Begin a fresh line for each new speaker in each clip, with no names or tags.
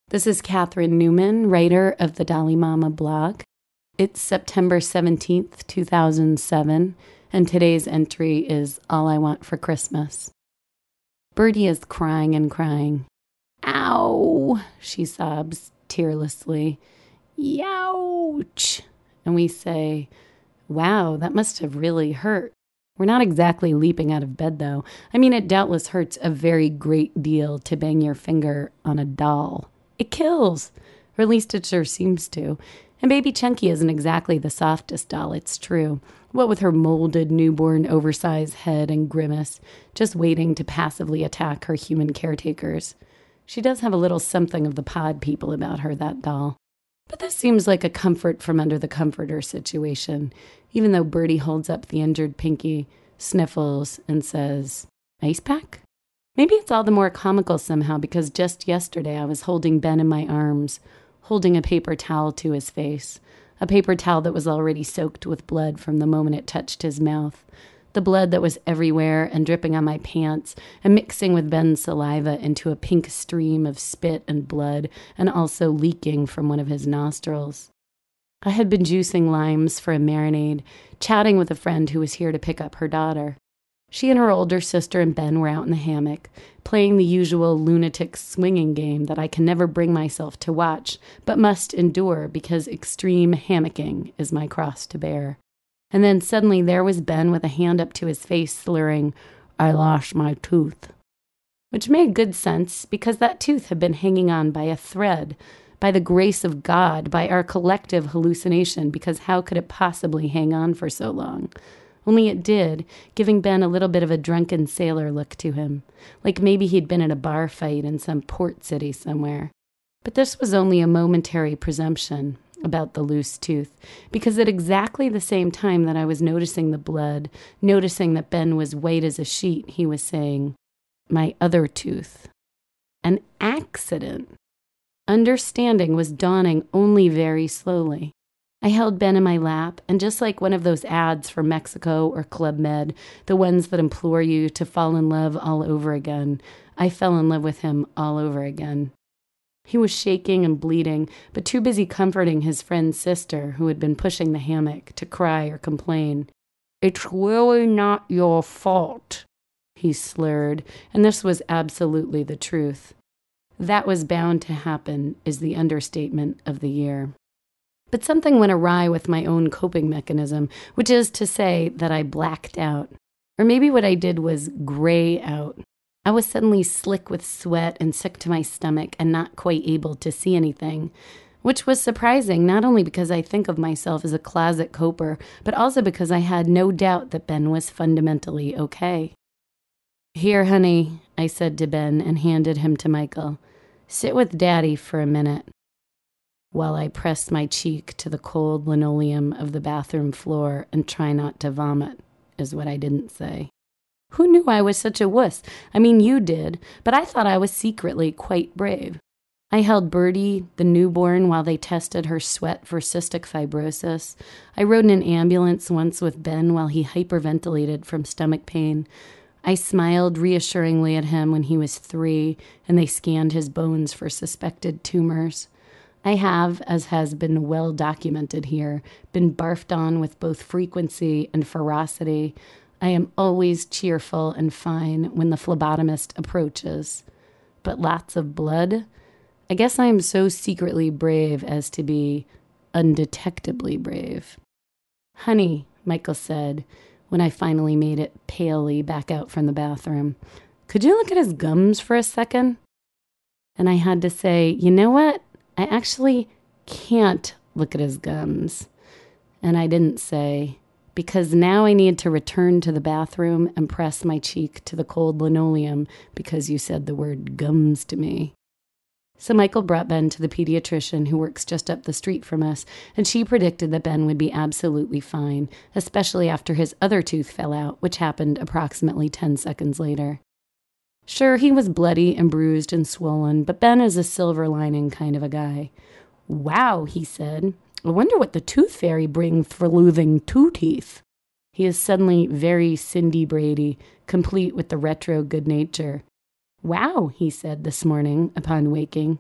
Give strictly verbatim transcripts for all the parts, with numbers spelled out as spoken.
This is Catherine Newman, writer of the Dolly Mama blog. It's September seventeenth, two thousand seven, and today's entry is All I Want for Christmas. Birdie is crying and crying. Ow, she sobs tearlessly. Youch. And we say, wow, that must have really hurt. We're not exactly leaping out of bed, though. I mean, it doubtless hurts a very great deal to bang your finger on a doll. It kills, or at least it sure seems to. And baby Chunky isn't exactly the softest doll, it's true. What with her molded, newborn, oversized head and grimace, just waiting to passively attack her human caretakers. She does have a little something of the pod people about her, that doll. But this seems like a comfort from under the comforter situation, even though Birdie holds up the injured Pinky, sniffles, and says, ice pack? Maybe it's all the more comical somehow because just yesterday I was holding Ben in my arms, holding a paper towel to his face, a paper towel that was already soaked with blood from the moment it touched his mouth, the blood that was everywhere and dripping on my pants and mixing with Ben's saliva into a pink stream of spit and blood and also leaking from one of his nostrils. I had been juicing limes for a marinade, chatting with a friend who was here to pick up her daughter. She and her older sister and Ben were out in the hammock, playing the usual lunatic swinging game that I can never bring myself to watch, but must endure because extreme hammocking is my cross to bear. And then suddenly there was Ben with a hand up to his face, slurring, I lost my tooth. Which made good sense because that tooth had been hanging on by a thread, by the grace of God, by our collective hallucination, because how could it possibly hang on for so long? Only it did, giving Ben a little bit of a drunken sailor look to him, like maybe he'd been in a bar fight in some port city somewhere. But this was only a momentary presumption about the loose tooth, because at exactly the same time that I was noticing the blood, noticing that Ben was white as a sheet, he was saying, my other tooth. An accident. Understanding was dawning only very slowly. I held Ben in my lap, and just like one of those ads for Mexico or Club Med, the ones that implore you to fall in love all over again, I fell in love with him all over again. He was shaking and bleeding, but too busy comforting his friend's sister, who had been pushing the hammock, to cry or complain. It's really not your fault, he slurred, and this was absolutely the truth. That was bound to happen is the understatement of the year. But something went awry with my own coping mechanism, which is to say that I blacked out. Or maybe what I did was gray out. I was suddenly slick with sweat and sick to my stomach and not quite able to see anything, which was surprising, not only because I think of myself as a closet coper, but also because I had no doubt that Ben was fundamentally okay. Here, honey, I said to Ben and handed him to Michael. Sit with Daddy for a minute. While I pressed my cheek to the cold linoleum of the bathroom floor and try not to vomit, is what I didn't say. Who knew I was such a wuss? I mean, you did, but I thought I was secretly quite brave. I held Birdie, the newborn, while they tested her sweat for cystic fibrosis. I rode in an ambulance once with Ben while he hyperventilated from stomach pain. I smiled reassuringly at him when he was three, and they scanned his bones for suspected tumors. I have, as has been well documented here, been barfed on with both frequency and ferocity. I am always cheerful and fine when the phlebotomist approaches. But lots of blood? I guess I am so secretly brave as to be undetectably brave. Honey, Michael said, when I finally made it palely back out from the bathroom, could you look at his gums for a second? And I had to say, you know what? I actually can't look at his gums. And I didn't say, because now I need to return to the bathroom and press my cheek to the cold linoleum because you said the word gums to me. So Michael brought Ben to the pediatrician who works just up the street from us, and she predicted that Ben would be absolutely fine, especially after his other tooth fell out, which happened approximately ten seconds later. Sure, he was bloody and bruised and swollen, but Ben is a silver lining kind of a guy. Wow, he said. I wonder what the tooth fairy brings for losing two teeth. He is suddenly very Cindy Brady, complete with the retro good nature. Wow, he said this morning upon waking.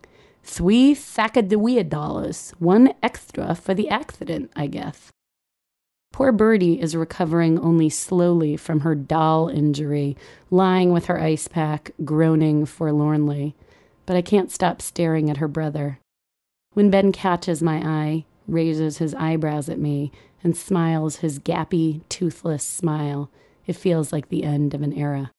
Three Sacagawea dollars, one extra for the accident, I guess. Poor Birdie is recovering only slowly from her doll injury, lying with her ice pack, groaning forlornly. But I can't stop staring at her brother. When Ben catches my eye, raises his eyebrows at me, and smiles his gappy, toothless smile, it feels like the end of an era.